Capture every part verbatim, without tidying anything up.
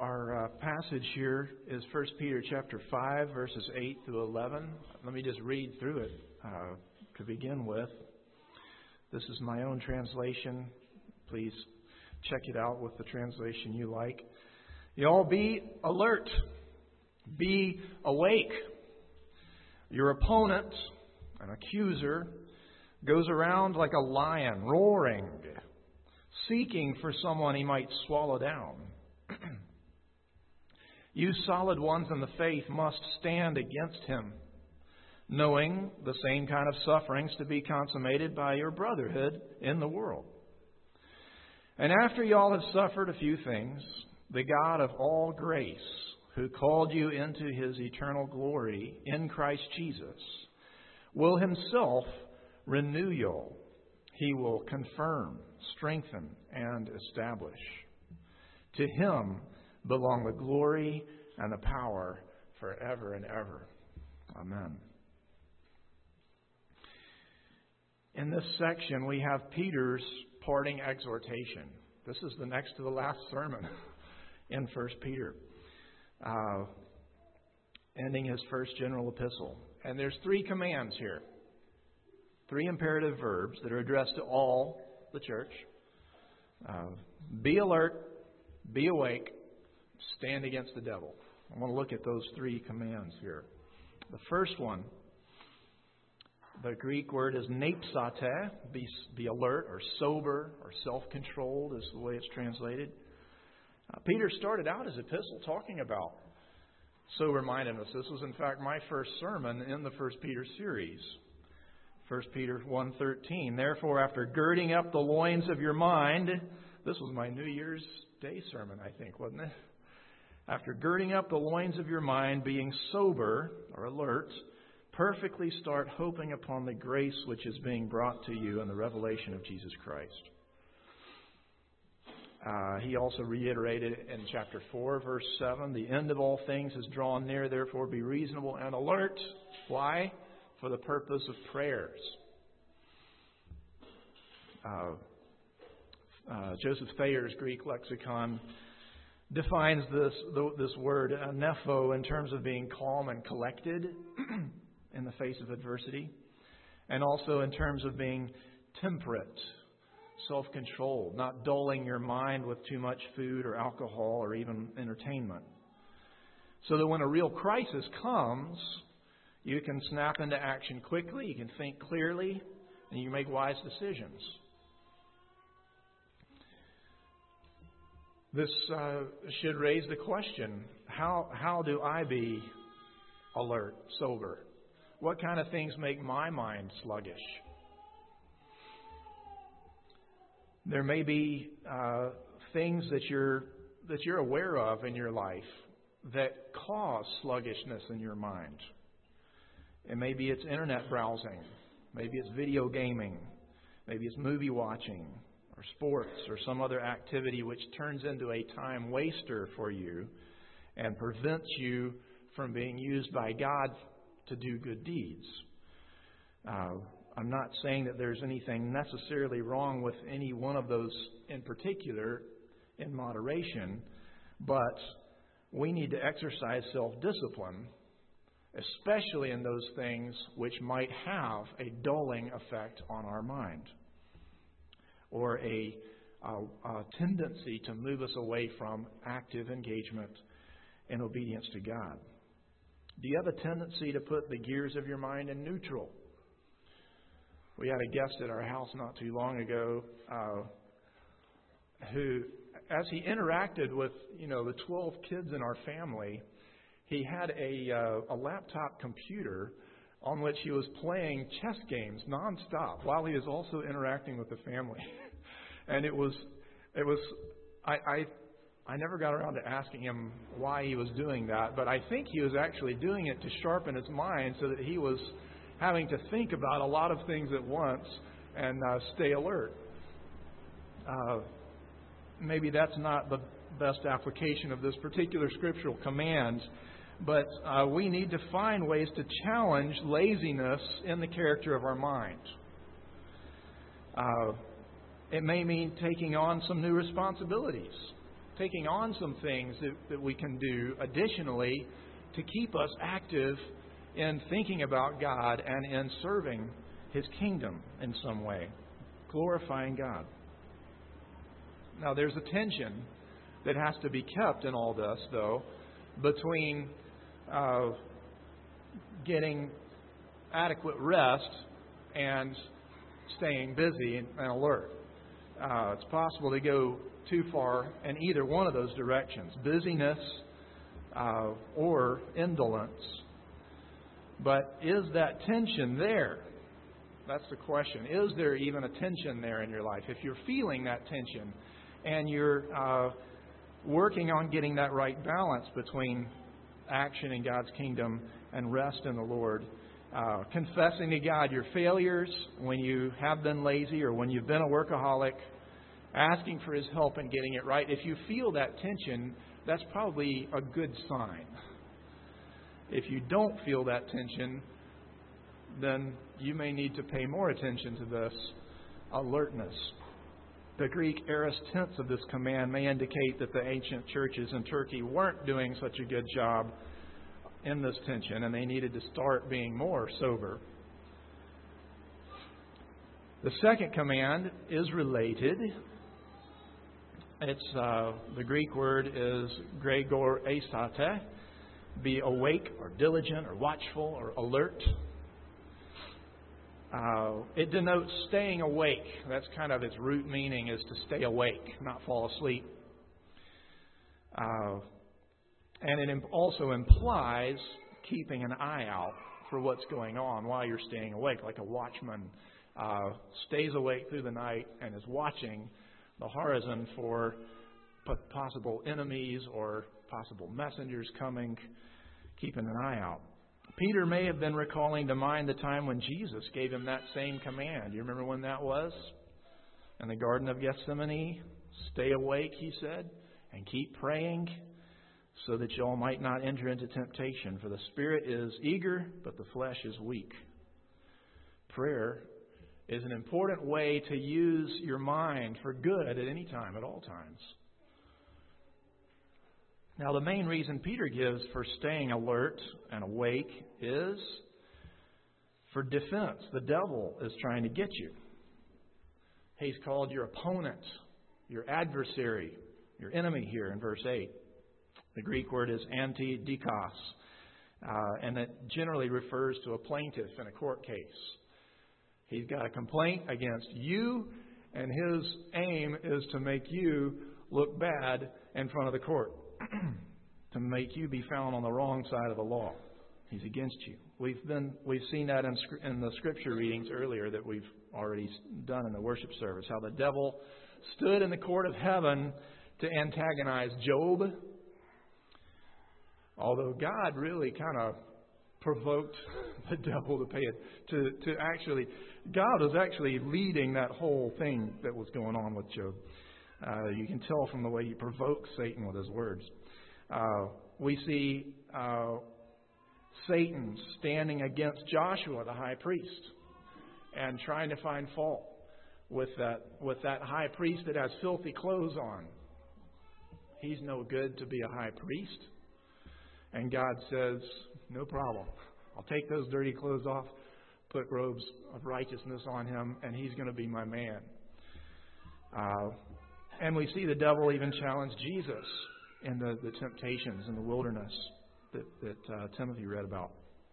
Our uh, passage here is First Peter chapter five, verses eight through eleven. Let me just read through it uh, to begin with. This is my own translation. Please check it out with the translation you like. You all be alert. Be awake. Your opponent, an accuser, goes around like a lion, roaring, seeking for someone he might swallow down. You solid ones in the faith must stand against him, knowing the same kind of sufferings to be consummated by your brotherhood in the world. And after y'all have suffered a few things, the God of all grace, who called you into His eternal glory in Christ Jesus, will Himself renew y'all. He will confirm, strengthen, and establish. To Him belong the glory and the power forever and ever. Amen. In this section, we have Peter's parting exhortation. This is the next to the last sermon in First Peter, uh, ending his first general epistle. And there's three commands here, three imperative verbs that are addressed to all the church. Uh, be alert, be awake, stand against the devil. I want to look at those three commands here. The first one, the Greek word is nepsate, be, be alert or sober or self-controlled is the way it's translated. Uh, Peter started out his epistle talking about sober-mindedness. This was, in fact, my first sermon in the First Peter series. First Peter one thirteen. Therefore, after girding up the loins of your mind, this was my New Year's Day sermon, I think, wasn't it? After girding up the loins of your mind, being sober or alert, perfectly start hoping upon the grace which is being brought to you in the revelation of Jesus Christ. Uh, he also reiterated in chapter four, verse seven, the end of all things is drawn near, therefore be reasonable and alert. Why? For the purpose of prayers. Uh, uh, Joseph Thayer's Greek lexicon defines this this word, uh, nepho, in terms of being calm and collected in the face of adversity, and also in terms of being temperate, self-controlled, not dulling your mind with too much food or alcohol or even entertainment. So that when a real crisis comes, you can snap into action quickly, you can think clearly, and you can make wise decisions. This uh, should raise the question, how how do I be alert, sober? What kind of things make my mind sluggish? There may be uh, things that you're that you're aware of in your life that cause sluggishness in your mind. And maybe it's internet browsing, maybe it's video gaming, maybe it's movie watching, or sports, or some other activity which turns into a time waster for you and prevents you from being used by God to do good deeds. Uh, I'm not saying that there's anything necessarily wrong with any one of those in particular in moderation, but we need to exercise self-discipline, especially in those things which might have a dulling effect on our mind, or a, a, a tendency to move us away from active engagement and obedience to God. Do you have a tendency to put the gears of your mind in neutral? We had a guest at our house not too long ago uh, who, as he interacted with, you know, the twelve kids in our family, he had a, uh, a laptop computer on which he was playing chess games nonstop while he was also interacting with the family. And it was, it was, I, I, I never got around to asking him why he was doing that, but I think he was actually doing it to sharpen his mind so that he was having to think about a lot of things at once and uh, stay alert. Uh, maybe that's not the best application of this particular scriptural command, but uh, we need to find ways to challenge laziness in the character of our mind. Uh, it may mean taking on some new responsibilities. taking on some things that, that we can do additionally to keep us active in thinking about God and in serving His kingdom in some way, glorifying God. Now, there's a tension that has to be kept in all this, though, between uh, getting adequate rest and staying busy and alert. Uh, it's possible to go too far in either one of those directions, busyness uh, or indolence. But is that tension there? That's the question. Is there even a tension there in your life? If you're feeling that tension and you're uh, working on getting that right balance between action in God's kingdom and rest in the Lord, uh, confessing to God your failures when you have been lazy or when you've been a workaholic, asking for His help in getting it right. If you feel that tension, that's probably a good sign. If you don't feel that tension, then you may need to pay more attention to this alertness. The Greek aorist tense of this command may indicate that the ancient churches in Turkey weren't doing such a good job in this tension, and they needed to start being more sober. The second command is related. It's uh, the Greek word is gregor eistate, be awake or diligent or watchful or alert. Uh, it denotes staying awake. That's kind of its root meaning, is to stay awake, not fall asleep. Uh, and it imp- also implies keeping an eye out for what's going on while you're staying awake, like a watchman uh, stays awake through the night and is watching the horizon for p- possible enemies or possible messengers coming, keeping an eye out. Peter may have been recalling to mind the time when Jesus gave him that same command. You remember when that was? In the Garden of Gethsemane. Stay awake, He said, and keep praying so that you all might not enter into temptation. For the spirit is eager, but the flesh is weak. Prayer is an important way to use your mind for good at any time, at all times. Now, the main reason Peter gives for staying alert and awake is for defense. The devil is trying to get you. He's called your opponent, your adversary, your enemy here in verse eight. The Greek word is antidikos, uh, and it generally refers to a plaintiff in a court case. He's got a complaint against you, and his aim is to make you look bad in front of the court. To make you be found on the wrong side of the law. He's against you. We've been we've seen that in, in the scripture readings earlier that we've already done in the worship service. How the devil stood in the court of heaven to antagonize Job. Although God really kind of provoked the devil to pay it to to actually God was actually leading that whole thing that was going on with Job. Uh, you can tell from the way He provokes Satan with His words. Uh, we see uh, Satan standing against Joshua, the high priest, and trying to find fault with that with that high priest that has filthy clothes on. He's no good to be a high priest. And God says, no problem. I'll take those dirty clothes off, put robes of righteousness on him, and he's going to be my man. Uh, And we see the devil even challenge Jesus in the, the temptations in the wilderness that, that uh, Timothy read about.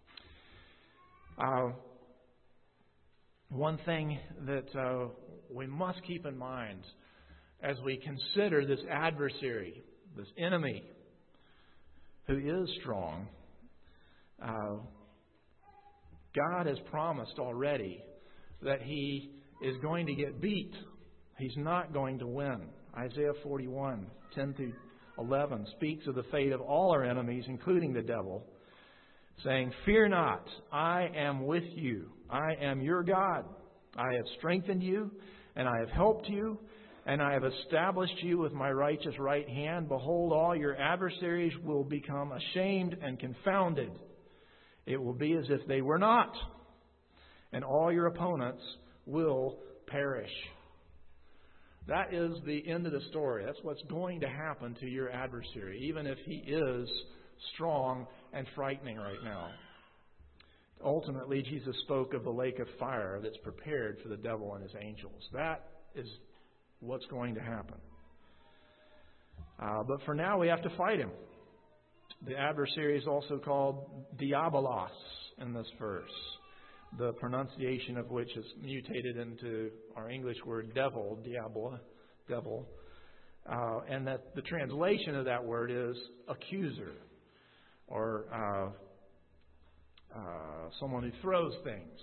Uh, one thing that uh, we must keep in mind as we consider this adversary, this enemy, who is strong, uh, God has promised already that He is going to get beat. He's not going to win. Isaiah forty-one, ten through eleven speaks of the fate of all our enemies, including the devil, saying, "Fear not, I am with you. I am your God. I have strengthened you, and I have helped you, and I have established you with my righteous right hand. Behold, all your adversaries will become ashamed and confounded. It will be as if they were not, and all your opponents will perish." That is the end of the story. That's what's going to happen to your adversary, even if he is strong and frightening right now. Ultimately, Jesus spoke of the lake of fire that's prepared for the devil and his angels. That is what's going to happen. Uh, but for now, we have to fight him. The adversary is also called diabolos in this verse, the pronunciation of which is mutated into our English word devil, diablo, devil, uh, and that the translation of that word is accuser, or uh, uh, someone who throws things.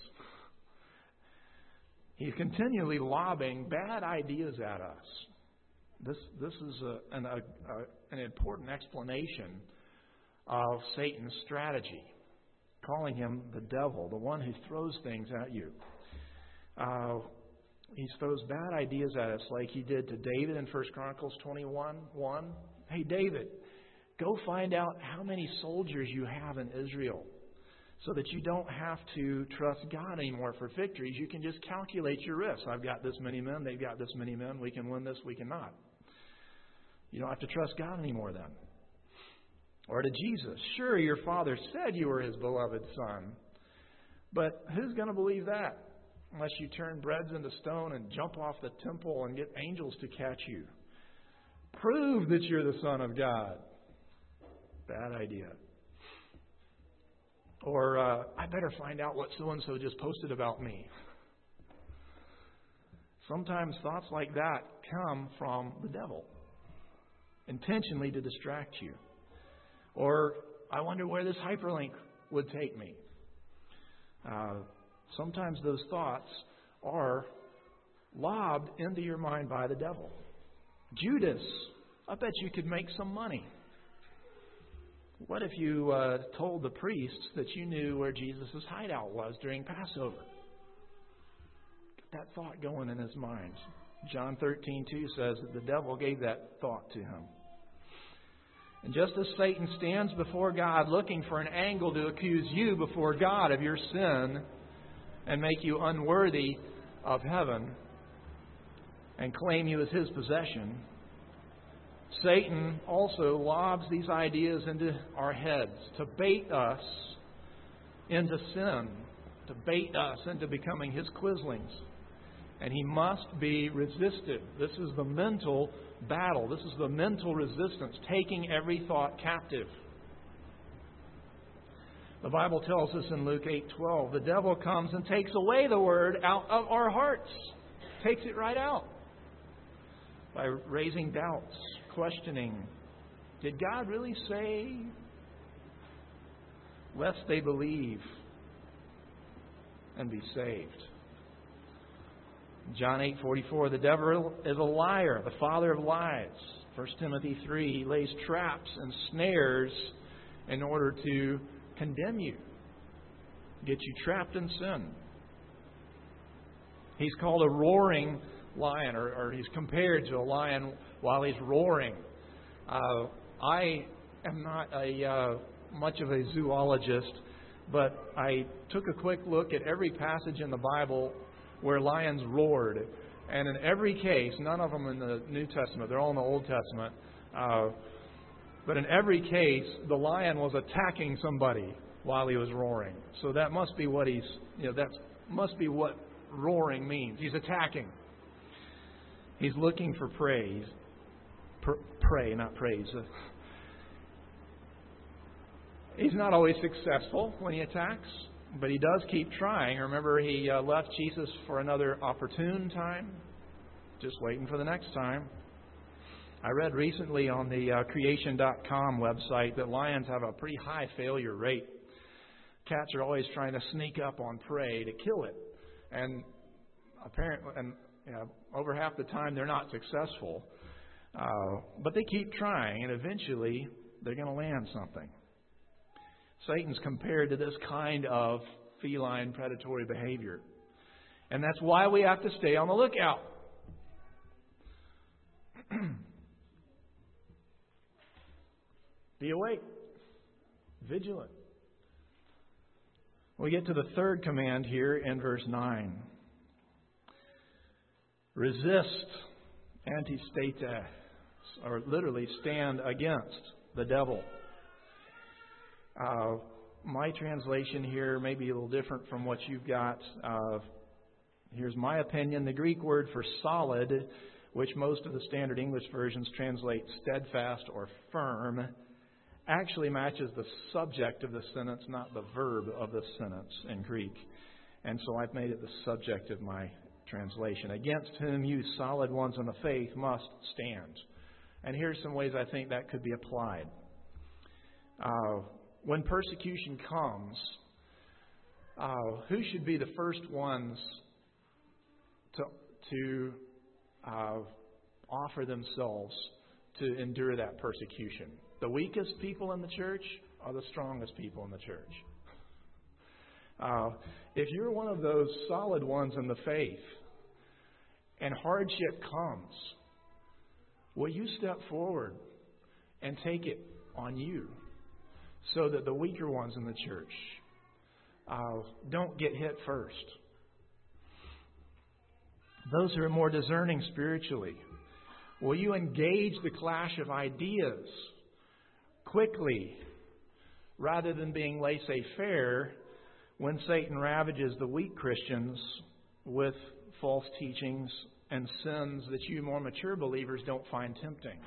He's continually lobbing bad ideas at us. This this is a, an, a, a, an important explanation of Satan's strategy, calling him the devil, the one who throws things at you. Uh, he throws bad ideas at us like he did to David in First Chronicles twenty-one one. Hey, David, go find out how many soldiers you have in Israel so that you don't have to trust God anymore for victories. You can just calculate your risks. I've got this many men. They've got this many men. We can win this. We cannot. You don't have to trust God anymore then. Or to Jesus, sure, your father said you were his beloved son, but who's going to believe that unless you turn breads into stone and jump off the temple and get angels to catch you? Prove that you're the Son of God. Bad idea. Or, uh, I better find out what so-and-so just posted about me. Sometimes thoughts like that come from the devil, intentionally to distract you. Or, I wonder where this hyperlink would take me. Uh, sometimes those thoughts are lobbed into your mind by the devil. Judas, I bet you could make some money. What if you uh, told the priests that you knew where Jesus' hideout was during Passover? Get that thought going in his mind. John thirteen two says that the devil gave that thought to him. And just as Satan stands before God looking for an angle to accuse you before God of your sin and make you unworthy of heaven and claim you as his possession, Satan also lobs these ideas into our heads to bait us into sin, to bait us into becoming his quislings. And he must be resisted. This is the mental battle. This is the mental resistance, taking every thought captive. The Bible tells us in Luke eight twelve, the devil comes and takes away the word out of our hearts. Takes it right out. By raising doubts, questioning, did God really say? Lest they believe and be saved. John eight forty-four, the devil is a liar, the father of lies. First Timothy three, he lays traps and snares in order to condemn you, get you trapped in sin. He's called a roaring lion, or, or he's compared to a lion while he's roaring. Uh, I am not a uh, much of a zoologist, but I took a quick look at every passage in the Bible where lions roared. And in every case, none of them in the New Testament, they're all in the Old Testament, uh, but in every case, the lion was attacking somebody while he was roaring. So that must be what he's, you know, that must be what roaring means. He's attacking. He's looking for praise. Pr- prey, not praise. He's not always successful when he attacks, but he does keep trying. Remember, he uh, left Jesus for another opportune time, just waiting for the next time. I read recently on the uh, creation dot com website that lions have a pretty high failure rate. Cats are always trying to sneak up on prey to kill it, and apparently, and you know, over half the time they're not successful. Uh, but they keep trying, and eventually they're going to land something. Satan's compared to this kind of feline predatory behavior. And that's why we have to stay on the lookout. Be awake. Vigilant. We get to the third command here in verse nine. Resist antistata, or literally stand against the devil. Uh, my translation here may be a little different from what you've got. Uh, here's my opinion. The Greek word for solid, which most of the standard English versions translate steadfast or firm, actually matches the subject of the sentence, not the verb of the sentence in Greek. And so I've made it the subject of my translation. Against whom you solid ones in the faith must stand. And here's some ways I think that could be applied. Uh, when persecution comes, uh, who should be the first ones to, to uh, offer themselves to endure that persecution? The weakest people in the church or the strongest people in the church? Uh, if you're one of those solid ones in the faith and hardship comes, will you step forward and take it on you so that the weaker ones in the church uh, don't get hit first? Those who are more discerning spiritually, will you engage the clash of ideas quickly rather than being laissez-faire when Satan ravages the weak Christians with false teachings and sins that you more mature believers don't find tempting?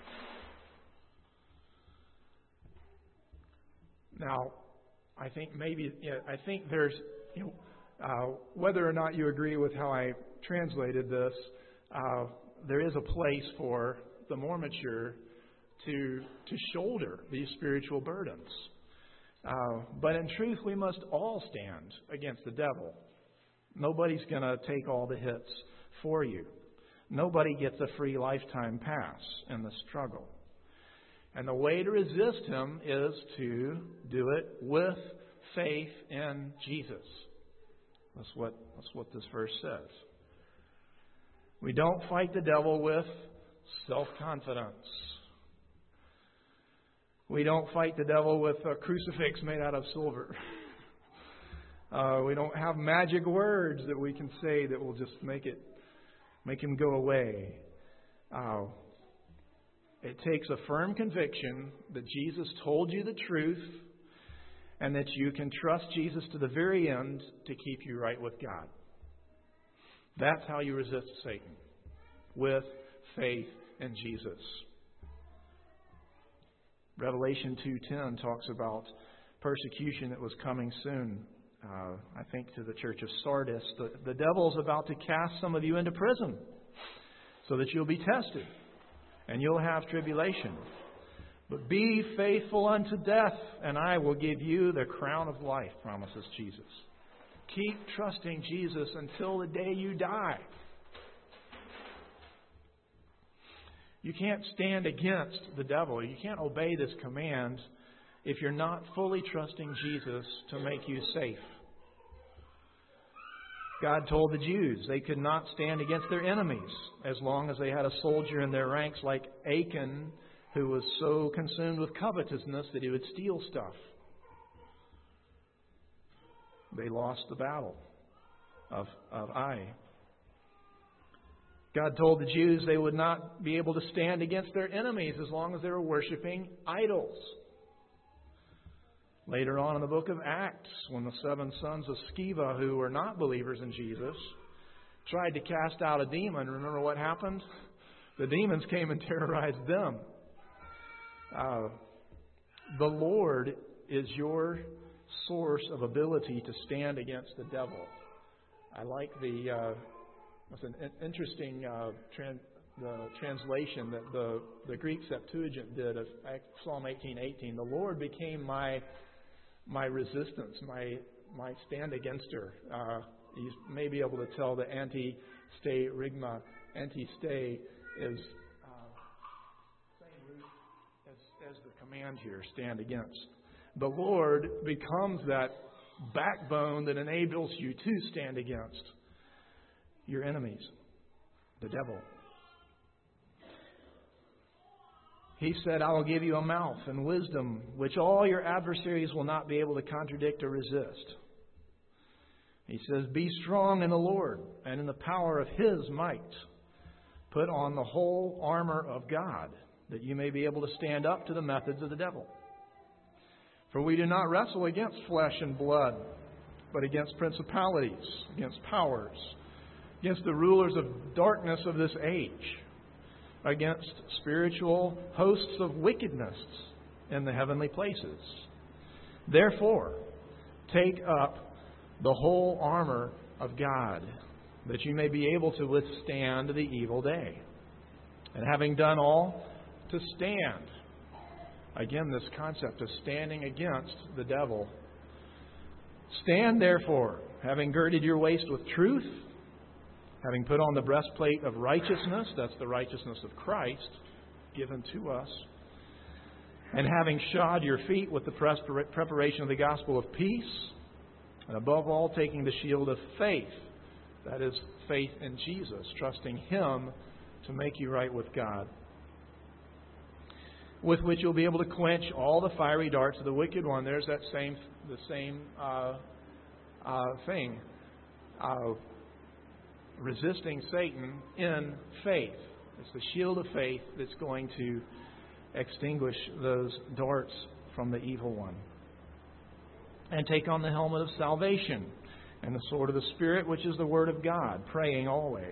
Now, I think maybe, yeah, I think there's, you know, uh, whether or not you agree with how I translated this, uh, there is a place for the more mature to to shoulder these spiritual burdens. Uh, but in truth, we must all stand against the devil. Nobody's going to take all the hits for you. Nobody gets a free lifetime pass in the struggle. And the way to resist him is to do it with faith in Jesus. That's what, that's what this verse says. We don't fight the devil with self-confidence. We don't fight the devil with a crucifix made out of silver. Uh, we don't have magic words that we can say that will just make it, make him go away. Uh, it takes a firm conviction that Jesus told you the truth and that you can trust Jesus to the very end to keep you right with God. That's how you resist Satan, with faith in Jesus. Revelation two ten talks about persecution that was coming soon. Uh, I think to the church of Sardis. The, the devil's about to cast some of you into prison so that you'll be tested and you'll have tribulation. But be faithful unto death, and I will give you the crown of life, promises Jesus. Keep trusting Jesus until the day you die. You can't stand against the devil. You can't obey this command if you're not fully trusting Jesus to make you safe. God told the Jews they could not stand against their enemies as long as they had a soldier in their ranks like Achan, who was so consumed with covetousness that he would steal stuff. They lost the battle of, of Ai. God told the Jews they would not be able to stand against their enemies as long as they were worshiping idols. Later on in the book of Acts, when the seven sons of Sceva, who were not believers in Jesus, tried to cast out a demon, remember what happened? The demons came and terrorized them. Uh, the Lord is your source of ability to stand against the devil. I like the... Uh, It's an interesting uh, tran- the translation that the, the Greek Septuagint did of Psalm eighteen eighteen. The Lord became my my resistance, my my stand against her. Uh, you may be able to tell the anti-stay rigma, anti-stay is uh, same root as, as the command here, stand against. The Lord becomes that backbone that enables you to stand against your enemies, the devil. He said, I will give you a mouth and wisdom, which all your adversaries will not be able to contradict or resist. He says, be strong in the Lord and in the power of His might. Put on the whole armor of God, that you may be able to stand up to the methods of the devil. For we do not wrestle against flesh and blood, but against principalities, against powers, against the rulers of darkness of this age, against spiritual hosts of wickedness in the heavenly places. Therefore, take up the whole armor of God, that you may be able to withstand the evil day. And having done all, to stand. Again, this concept of standing against the devil. Stand therefore, having girded your waist with truth, having put on the breastplate of righteousness, that's the righteousness of Christ given to us, and having shod your feet with the preparation of the gospel of peace, and above all, taking the shield of faith, that is, faith in Jesus, trusting Him to make you right with God, with which you'll be able to quench all the fiery darts of the wicked one. There's that same, the same uh, uh, thing. Uh, resisting Satan in faith. It's the shield of faith that's going to extinguish those darts from the evil one. And take on the helmet of salvation and the sword of the Spirit, which is the Word of God, praying always.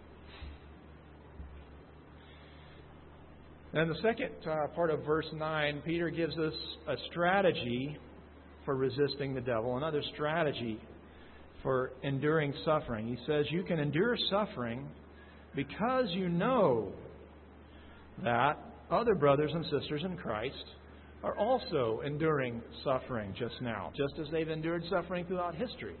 And the second uh, part of verse nine, Peter gives us a strategy for resisting the devil, another strategy for enduring suffering. He says you can endure suffering because you know that other brothers and sisters in Christ are also enduring suffering just now, just as they've endured suffering throughout history.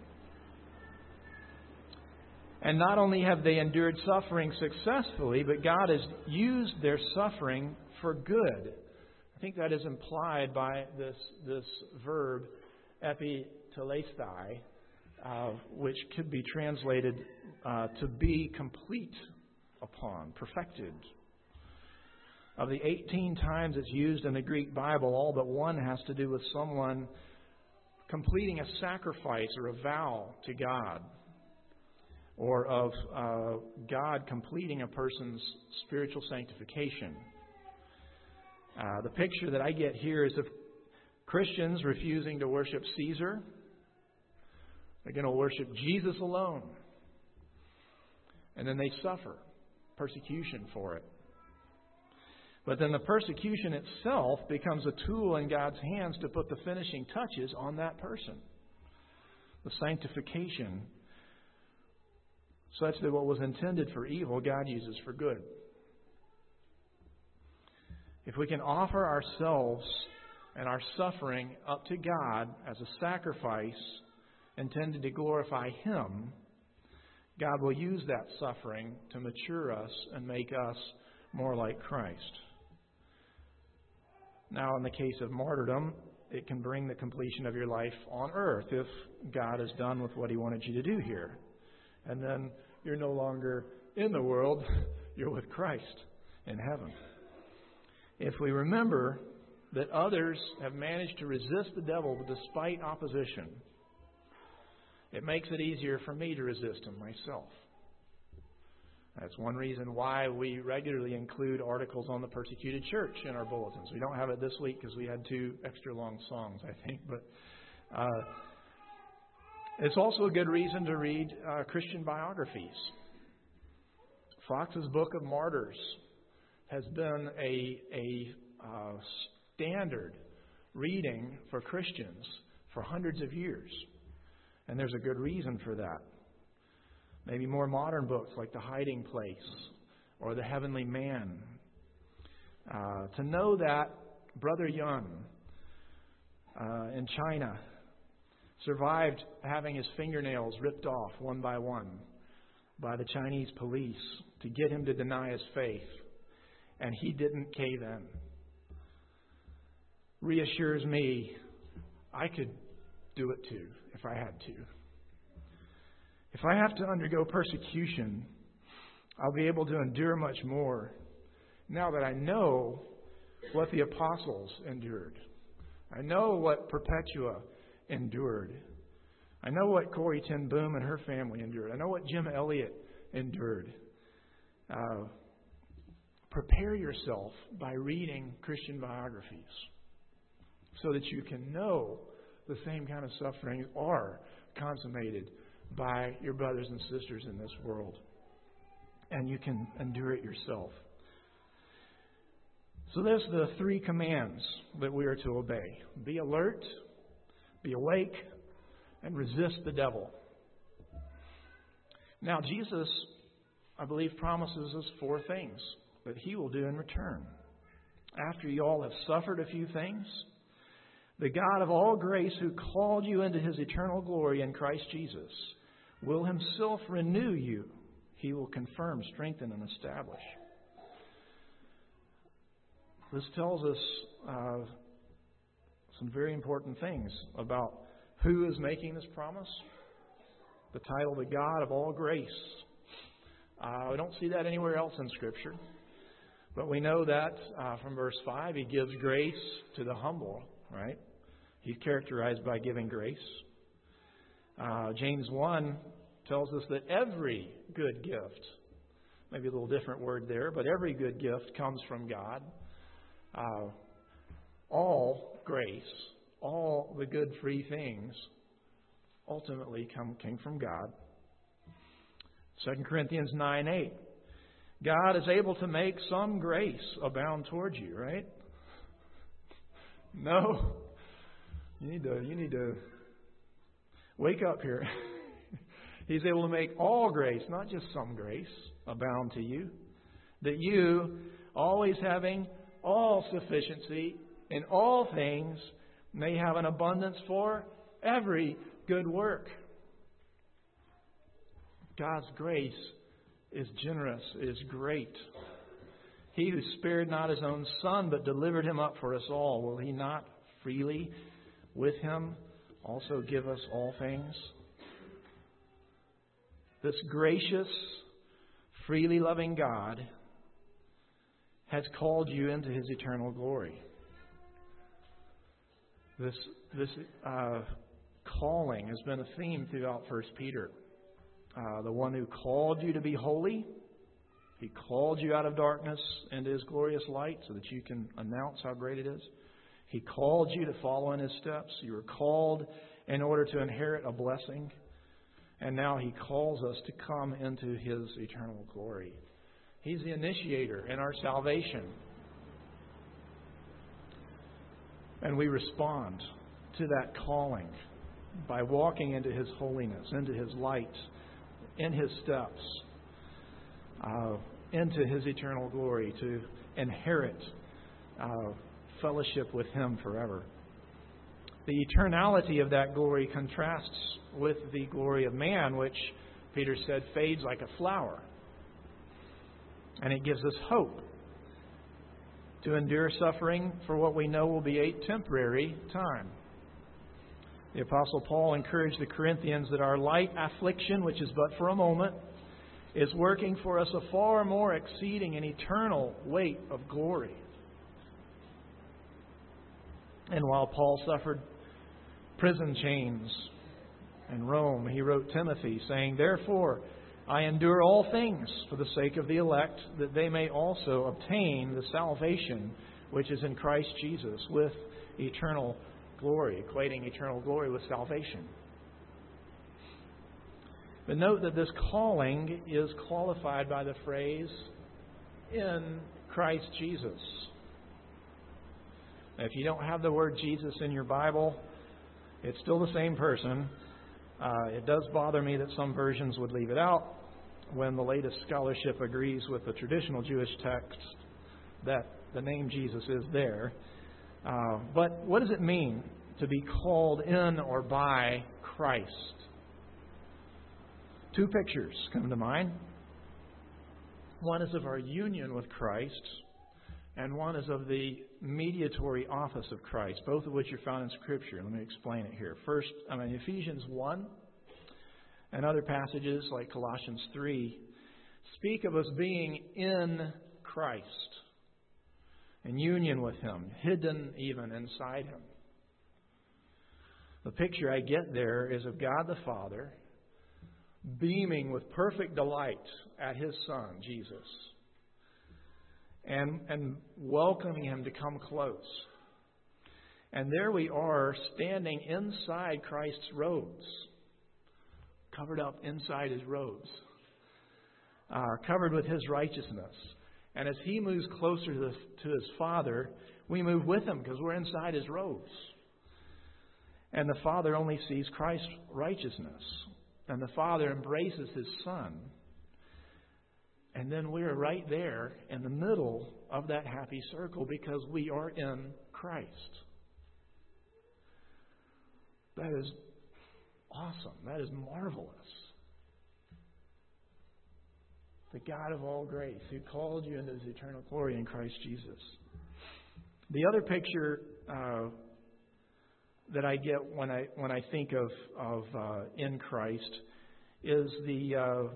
And not only have they endured suffering successfully, but God has used their suffering for good. I think that is implied by this, this verb, epitelestai, uh, which could be translated uh, to be complete upon, perfected. Of the eighteen times it's used in the Greek Bible, all but one has to do with someone completing a sacrifice or a vow to God, or of uh, God completing a person's spiritual sanctification. Uh, the picture that I get here is of Christians refusing to worship Caesar. They're going to worship Jesus alone. And then they suffer persecution for it. But then the persecution itself becomes a tool in God's hands to put the finishing touches on that person. The sanctification, such that what was intended for evil, God uses for good. If we can offer ourselves and our suffering up to God as a sacrifice intended to glorify Him, God will use that suffering to mature us and make us more like Christ. Now, in the case of martyrdom, it can bring the completion of your life on earth if God is done with what He wanted you to do here. And then you're no longer in the world, you're with Christ in heaven. If we remember that others have managed to resist the devil despite opposition, it makes it easier for me to resist him myself. That's one reason why we regularly include articles on the persecuted church in our bulletins. We don't have it this week because we had two extra long songs, I think. But uh, it's also a good reason to read uh, Christian biographies. Fox's Book of Martyrs has been a, a uh, standard reading for Christians for hundreds of years. And there's a good reason for that. Maybe more modern books like The Hiding Place or The Heavenly Man. Uh, to know that Brother Yun uh, in China survived having his fingernails ripped off one by one by the Chinese police to get him to deny his faith, and he didn't cave in, reassures me I could do it too if I had to. If I have to undergo persecution, I'll be able to endure much more now that I know what the apostles endured. I know what Perpetua endured. I know what Corrie ten Boom and her family endured. I know what Jim Elliot endured. Uh, prepare yourself by reading Christian biographies so that you can know the same kind of sufferings are consummated by your brothers and sisters in this world. And you can endure it yourself. So there's the three commands that we are to obey. Be alert, be awake, and resist the devil. Now, Jesus, I believe, promises us four things that He will do in return. After you all have suffered a few things, the God of all grace who called you into His eternal glory in Christ Jesus will Himself renew you. He will confirm, strengthen, and establish. This tells us uh, some very important things about who is making this promise. The title, the God of all grace. Uh, we don't see that anywhere else in Scripture. But we know that uh, from verse five, He gives grace to the humble, right? He's characterized by giving grace. Uh, James one tells us that every good gift, maybe a little different word there, but every good gift comes from God. Uh, all grace, all the good free things ultimately come came from God. Second Corinthians nine eight. God is able to make some grace abound towards you, right? No. You need to you need to wake up here. He's able to make all grace, not just some grace, abound to you. That you, always having all sufficiency in all things, may have an abundance for every good work. God's grace is generous, is great. He who spared not His own Son, but delivered Him up for us all, will He not freely with Him also give us all things? This gracious, freely loving God has called you into His eternal glory. This this uh, calling has been a theme throughout First Peter. Uh, the one who called you to be holy, He called you out of darkness into His glorious light so that you can announce how great it is. He called you to follow in His steps. You were called in order to inherit a blessing. And now He calls us to come into His eternal glory. He's the initiator in our salvation. And we respond to that calling by walking into His holiness, into His light, in His steps, uh, into His eternal glory, to inherit uh, fellowship with Him forever. The eternality of that glory contrasts with the glory of man, which Peter said fades like a flower. And it gives us hope to endure suffering for what we know will be a temporary time. The Apostle Paul encouraged the Corinthians that our light affliction, which is but for a moment, is working for us a far more exceeding and eternal weight of glory. And while Paul suffered prison chains in Rome, he wrote Timothy, saying, "Therefore I endure all things for the sake of the elect, that they may also obtain the salvation which is in Christ Jesus with eternal glory," equating eternal glory with salvation. But note that this calling is qualified by the phrase, "in Christ Jesus." Now, if you don't have the word Jesus in your Bible, it's still the same person. Uh, it does bother me that some versions would leave it out when the latest scholarship agrees with the traditional Jewish text that the name Jesus is there. Uh, but what does it mean to be called in or by Christ? Two pictures come to mind. One is of our union with Christ, and one is of the mediatory office of Christ, both of which are found in Scripture. Let me explain it here. First, I mean, Ephesians one and other passages like Colossians three speak of us being in Christ, in union with Him, hidden even inside Him. The picture I get there is of God the Father beaming with perfect delight at His Son, Jesus. and, and welcoming Him to come close. And there we are standing inside Christ's robes, covered up inside His robes, uh, covered with His righteousness. And as He moves closer to, the, to His Father, we move with Him because we're inside His robes. And the Father only sees Christ's righteousness. And the Father embraces His Son. And then we're right there in the middle of that happy circle because we are in Christ. That is awesome. That is marvelous. The God of all grace who called you into His eternal glory in Christ Jesus. The other picture uh, that I get when I when I think of of uh, in Christ is the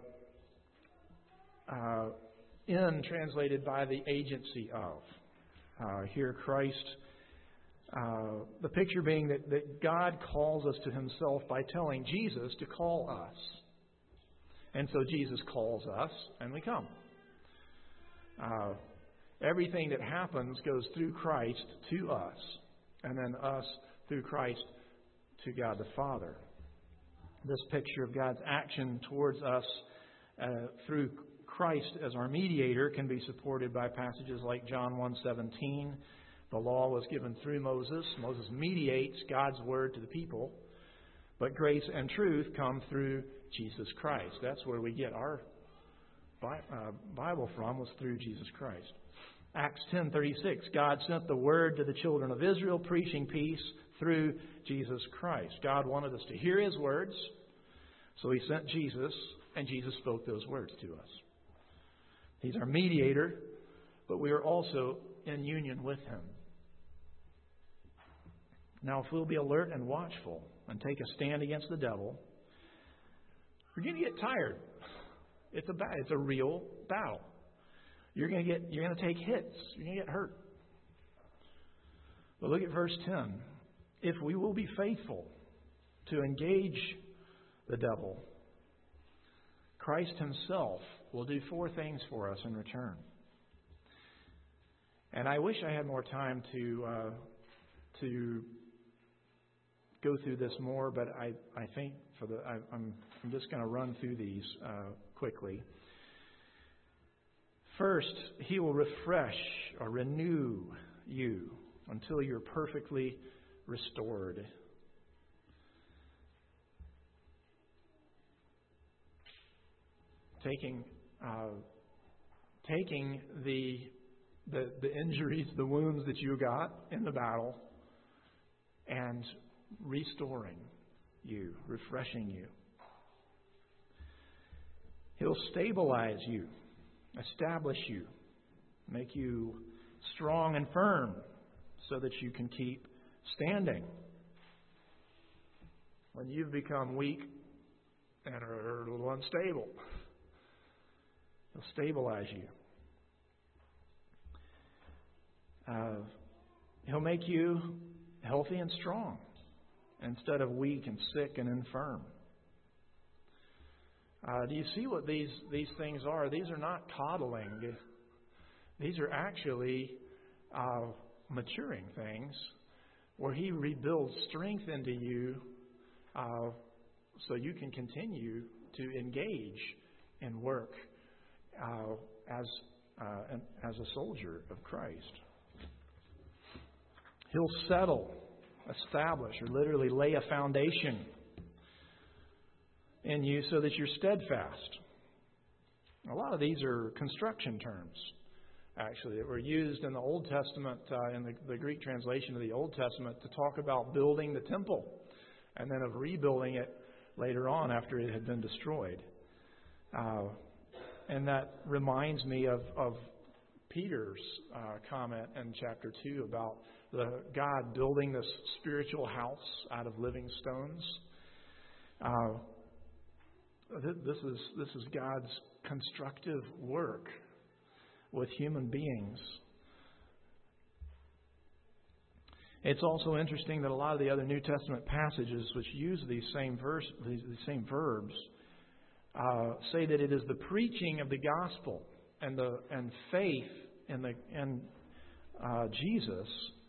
uh, uh, in translated by the agency of. Uh, here, Christ. Uh, the picture being that, that God calls us to Himself by telling Jesus to call us. And so Jesus calls us, and we come. Uh, everything that happens goes through Christ to us, and then us through Christ to God the Father. This picture of God's action towards us uh, through Christ as our mediator can be supported by passages like John one seventeen. The law was given through Moses. Moses mediates God's word to the people. But grace and truth come through Jesus Christ. That's where we get our Bible from, was through Jesus Christ. Acts ten thirty-six, God sent the word to the children of Israel, preaching peace through Jesus Christ. God wanted us to hear His words, so He sent Jesus, and Jesus spoke those words to us. He's our mediator, but we are also in union with Him. Now, if we'll be alert and watchful and take a stand against the devil, we're going to get tired. It's a battle. It's a real battle. You're going to get. You're going to take hits. You're going to get hurt. But look at verse ten. If we will be faithful to engage the devil, Christ Himself will do four things for us in return. And I wish I had more time to uh, to go through this more, but I, I think for the I, I'm I'm just going to run through these uh, quickly. First, He will refresh or renew you until you're perfectly restored. Taking uh, taking the The, the injuries, the wounds that you got in the battle, and restoring you, refreshing you. He'll stabilize you, establish you, make you strong and firm so that you can keep standing. When you've become weak and are a little unstable, He'll stabilize you. Uh, he'll make you healthy and strong instead of weak and sick and infirm. Uh, do you see what these, these things are? These are not coddling. These are actually uh, maturing things where He rebuilds strength into you uh, so you can continue to engage in work uh, as, uh, an, as a soldier of Christ. He'll settle, establish, or literally lay a foundation in you so that you're steadfast. A lot of these are construction terms, actually, that were used in the Old Testament, uh, in the, the Greek translation of the Old Testament, to talk about building the temple and then of rebuilding it later on after it had been destroyed. Uh, and that reminds me of, of Peter's uh, comment in chapter two about the God building this spiritual house out of living stones. Uh, th- this is this is God's constructive work with human beings. It's also interesting that a lot of the other New Testament passages which use these same verse, these, these same verbs, uh, say that it is the preaching of the gospel and the and faith in the in uh, Jesus,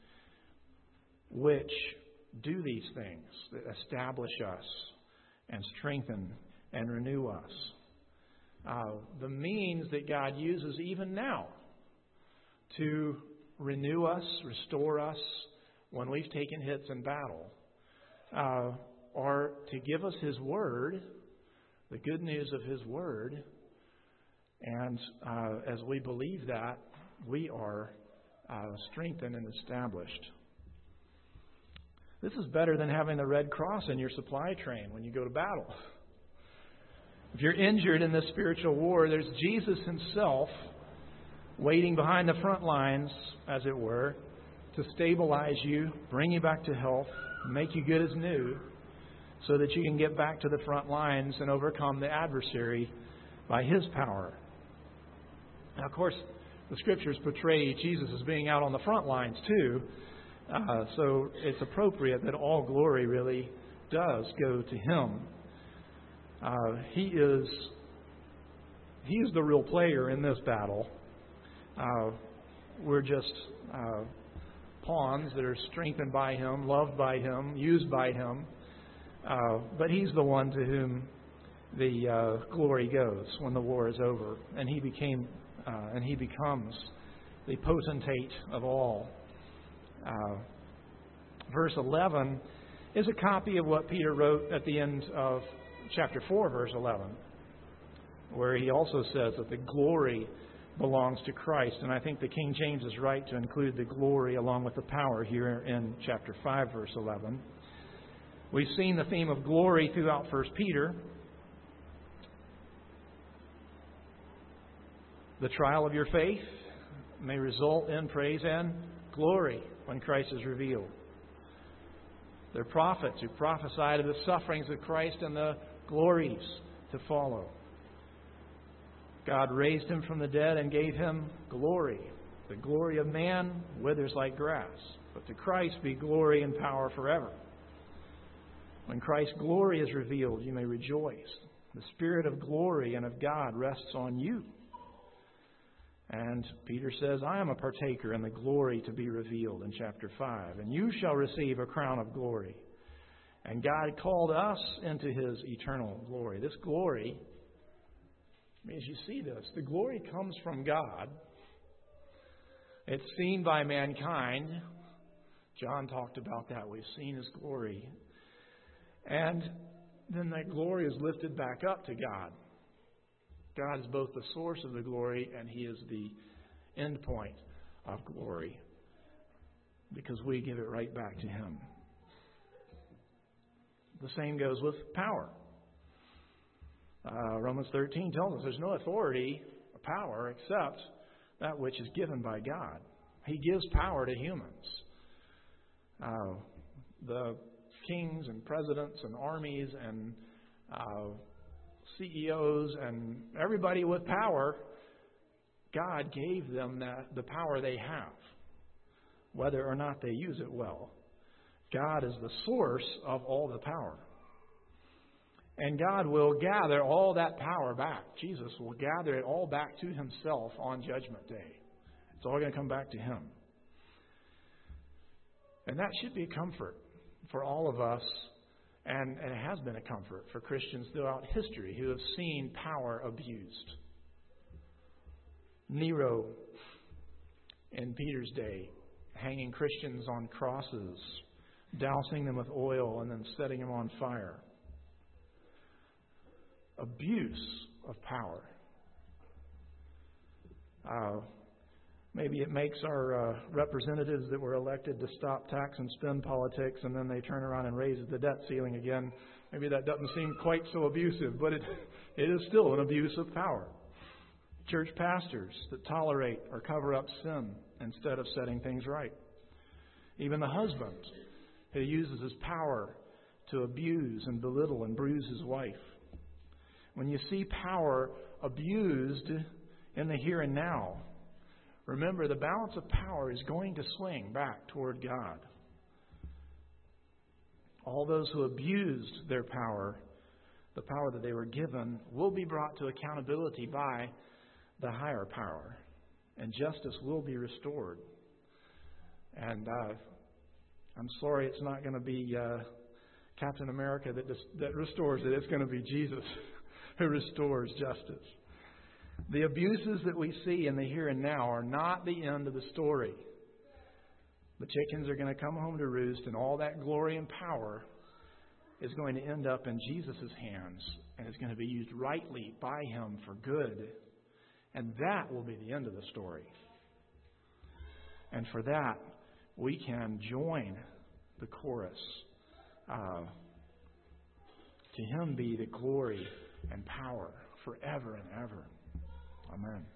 which do these things, that establish us and strengthen and renew us. Uh, the means that God uses even now to renew us, restore us when we've taken hits in battle, uh, are to give us His Word, the good news of His Word. And uh, as we believe that, we are uh, strengthened and established. This is better than having the Red Cross in your supply train when you go to battle. If you're injured in this spiritual war, there's Jesus Himself waiting behind the front lines, as it were, to stabilize you, bring you back to health, make you good as new, so that you can get back to the front lines and overcome the adversary by His power. Now, of course, the Scriptures portray Jesus as being out on the front lines too, uh, so it's appropriate that all glory really does go to Him. Uh, he is He is the real player in this battle. Uh, we're just uh, pawns that are strengthened by Him, loved by Him, used by Him. Uh, but He's the one to whom the uh, glory goes when the war is over, and He became uh, and He becomes the potentate of all. Uh, verse eleven is a copy of what Peter wrote at the end of chapter four, verse eleven, where he also says that the glory belongs to Christ. And I think the King James is right to include the glory along with the power here in chapter five, verse eleven. We've seen the theme of glory throughout First Peter. The trial of your faith may result in praise and glory when Christ is revealed. They're prophets who prophesied of the sufferings of Christ and the glories to follow. God raised Him from the dead and gave Him glory. The glory of man withers like grass, but to Christ be glory and power forever. When Christ's glory is revealed, you may rejoice. The Spirit of glory and of God rests on you. And Peter says, I am a partaker in the glory to be revealed in chapter five. And you shall receive a crown of glory. And God called us into His eternal glory. This glory, as you see this, the glory comes from God. It's seen by mankind. John talked about that. We've seen His glory. And then that glory is lifted back up to God. God is both the source of the glory and He is the end point of glory, because we give it right back to Him. The same goes with power. Uh, Romans thirteen tells us there's no authority or power except that which is given by God. He gives power to humans. Uh, the kings and presidents and armies and uh, C E Os and everybody with power, God gave them that, the power they have, whether or not they use it well. God is the source of all the power. And God will gather all that power back. Jesus will gather it all back to Himself on Judgment Day. It's all going to come back to Him. And that should be a comfort for all of us. And, and it has been a comfort for Christians throughout history who have seen power abused. Nero, in Peter's day, hanging Christians on crosses, dousing them with oil and then setting them on fire. Abuse of power. Uh, maybe it makes our uh, representatives that were elected to stop tax and spend politics, and then they turn around and raise the debt ceiling again. Maybe that doesn't seem quite so abusive, but it it is still an abuse of power. Church pastors that tolerate or cover up sin instead of setting things right. Even the husband who uses his power to abuse and belittle and bruise his wife. When you see power abused in the here and now, remember the balance of power is going to swing back toward God. All those who abused their power, the power that they were given, will be brought to accountability by the higher power. and justice will be restored. And uh, I'm sorry it's not going to be uh, Captain America that, dis- that restores it. It's going to be Jesus who restores justice. The abuses that we see in the here and now are not the end of the story. The chickens are going to come home to roost, and all that glory and power is going to end up in Jesus' hands, and is going to be used rightly by Him for good. And that will be the end of the story. And for that, we can join the chorus. Uh, to Him be the glory and power forever and ever. Amen.